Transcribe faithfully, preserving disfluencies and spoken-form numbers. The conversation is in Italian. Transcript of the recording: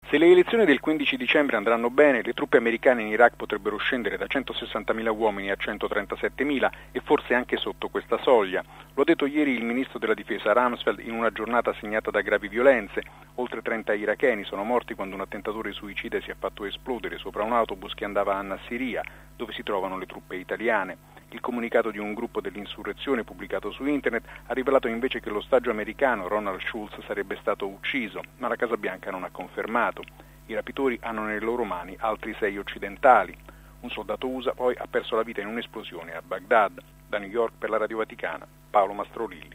Se le elezioni del quindici dicembre andranno bene, le truppe americane in Iraq potrebbero scendere da centosessantamila uomini a centotrentasettemila e forse anche sotto questa soglia. Lo ha detto ieri il ministro della difesa Rumsfeld in una giornata segnata da gravi violenze. Oltre trenta iracheni sono morti quando un attentatore suicida si è fatto esplodere sopra un autobus che andava a Nassiriya, dove si trovano le truppe italiane. Il comunicato di un gruppo dell'insurrezione pubblicato su internet ha rivelato invece che l'ostaggio americano Ronald Schultz sarebbe stato ucciso, ma la Casa Bianca non ha confermato. I rapitori hanno nelle loro mani altri sei occidentali. Un soldato U S A poi ha perso la vita in un'esplosione a Baghdad. Da New York per la Radio Vaticana, Paolo Mastrolilli.